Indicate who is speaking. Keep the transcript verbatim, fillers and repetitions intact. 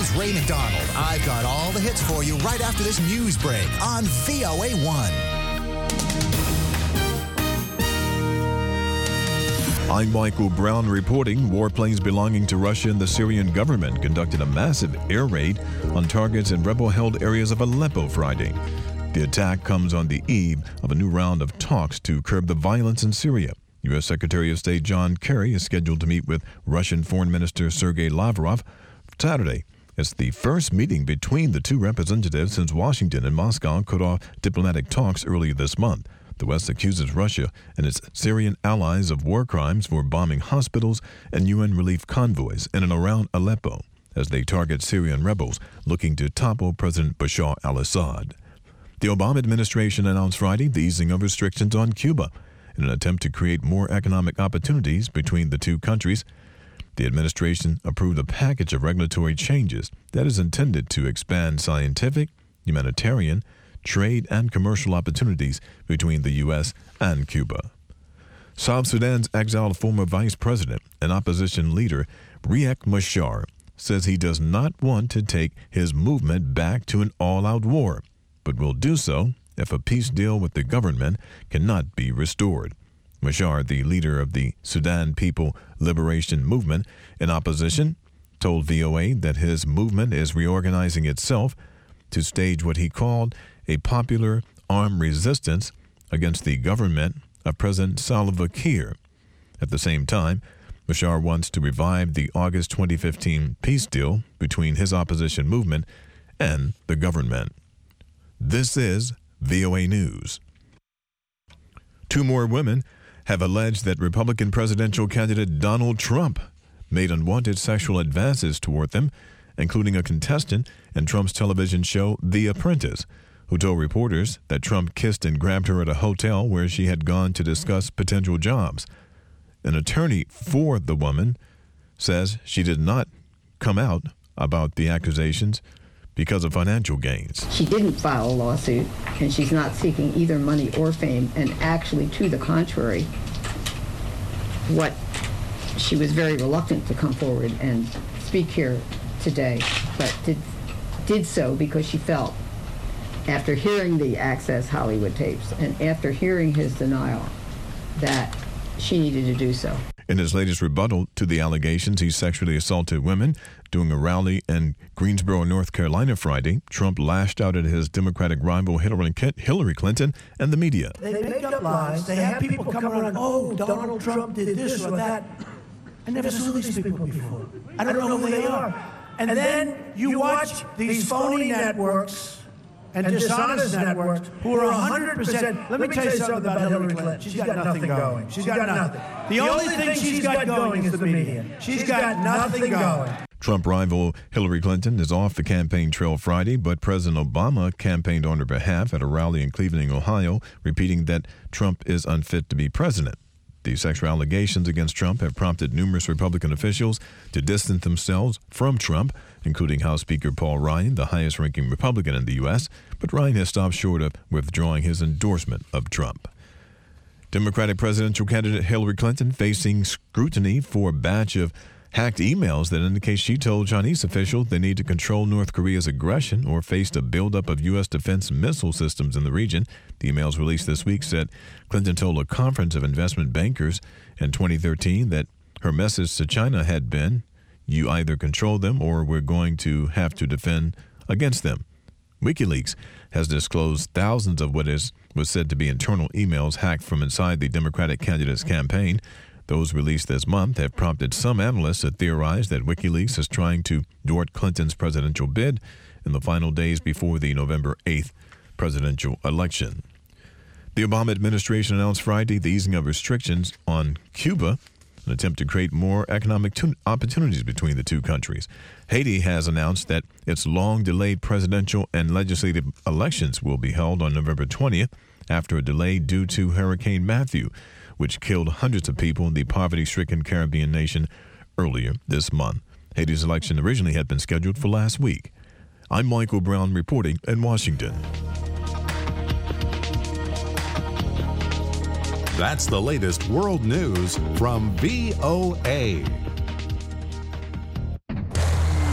Speaker 1: is Ray McDonald. I've got all the hits for you right after this news break on V O A one.
Speaker 2: I'm Michael Brown reporting. Warplanes belonging to Russia and the Syrian government conducted a massive air raid on targets in rebel-held areas of Aleppo Friday. The attack comes on the eve of a new round of talks to curb the violence in Syria. U S. Secretary of State John Kerry is scheduled to meet with Russian Foreign Minister Sergei Lavrov Saturday. It's the first meeting between the two representatives since Washington and Moscow cut off diplomatic talks earlier this month. The West accuses Russia and its Syrian allies of war crimes for bombing hospitals and U N relief convoys in and around Aleppo as they target Syrian rebels looking to topple President Bashar al-Assad. The Obama administration announced Friday the easing of restrictions on Cuba in an attempt to create more economic opportunities between the two countries. The administration approved a package of regulatory changes that is intended to expand scientific, humanitarian, trade, and commercial opportunities between the U S and Cuba. South Sudan's exiled former vice president and opposition leader Riek Machar says he does not want to take his movement back to an all-out war, but will do so if a peace deal with the government cannot be restored. Machar, the leader of the Sudan People Liberation Movement in opposition, told V O A that his movement is reorganizing itself to stage what he called a popular armed resistance against the government of President Salva Kiir. At the same time, Machar wants to revive the August twenty fifteen peace deal between his opposition movement and the government. This is V O A News. Two more women have alleged that Republican presidential candidate Donald Trump made unwanted sexual advances toward them, including a contestant in Trump's television show The Apprentice, who told reporters that Trump kissed and grabbed her at a hotel where she had gone to discuss potential jobs. An attorney for the woman says she did not come out about the accusations because of financial gains.
Speaker 3: She didn't file a lawsuit, and she's not seeking either money or fame, and actually, to the contrary, what she was very reluctant to come forward and speak here today, but did did so because she felt, after hearing the Access Hollywood tapes and after hearing his denial, that she needed to do so.
Speaker 2: In his latest rebuttal to the allegations he sexually assaulted women during a rally in Greensboro, North Carolina Friday, Trump lashed out at his Democratic rival Hillary Clinton and the media.
Speaker 4: They make up lies. They have people come around, oh, Donald Trump did this or that. I never saw these people before. I don't know who they are. And then you watch these phony networks and dishonest networks who are one hundred percent. Let me tell you something about Hillary Clinton. She's got nothing going. She's got nothing. The only thing she's got going is the media. She's got nothing going.
Speaker 2: Trump rival Hillary Clinton is off the campaign trail Friday, but President Obama campaigned on her behalf at a rally in Cleveland, Ohio, repeating that Trump is unfit to be president. The sexual allegations against Trump have prompted numerous Republican officials to distance themselves from Trump, including House Speaker Paul Ryan, the highest-ranking Republican in the U S, but Ryan has stopped short of withdrawing his endorsement of Trump. Democratic presidential candidate Hillary Clinton facing scrutiny for a batch of hacked emails that indicate she told Chinese officials they need to control North Korea's aggression or faced a buildup of U S defense missile systems in the region. The emails released this week said Clinton told a conference of investment bankers in twenty thirteen that her message to China had been, you either control them or we're going to have to defend against them. WikiLeaks has disclosed thousands of what is was said to be internal emails hacked from inside the Democratic candidate's campaign. Those released this month have prompted some analysts to theorize that WikiLeaks is trying to thwart Clinton's presidential bid in the final days before the November eighth presidential election. The Obama administration announced Friday the easing of restrictions on Cuba, an attempt to create more economic tu- opportunities between the two countries. Haiti has announced that its long-delayed presidential and legislative elections will be held on November twentieth after a delay due to Hurricane Matthew, which killed hundreds of people in the poverty-stricken Caribbean nation earlier this month. Haiti's election originally had been scheduled for last week. I'm Michael Brown reporting in Washington.
Speaker 5: That's the latest world news from V O A.